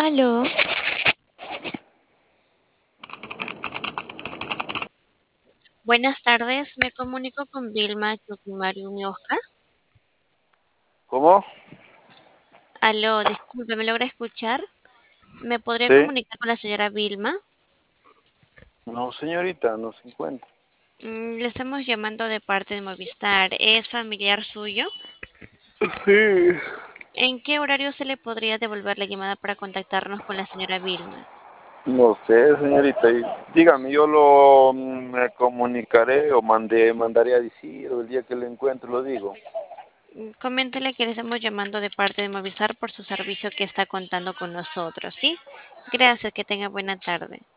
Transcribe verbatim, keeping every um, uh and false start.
Aló, buenas tardes, me comunico con Vilma, Choquimario y Oscar. ¿Cómo? Aló, disculpe, ¿me logra escuchar? ¿Me podría Sí. comunicar con la señora Vilma? No, señorita, no se encuentra. Mm, le estamos llamando de parte de Movistar. ¿Es familiar suyo? Sí. ¿En qué horario se le podría devolver la llamada para contactarnos con la señora Vilma? No sé, señorita. y Dígame, yo lo mm, me comunicaré o mandé, mandaré a decir, o el día que lo encuentre lo digo. Mm, Coméntele que le estamos llamando de parte de Movistar por su servicio que está contando con nosotros, ¿sí? Gracias, que tenga buena tarde.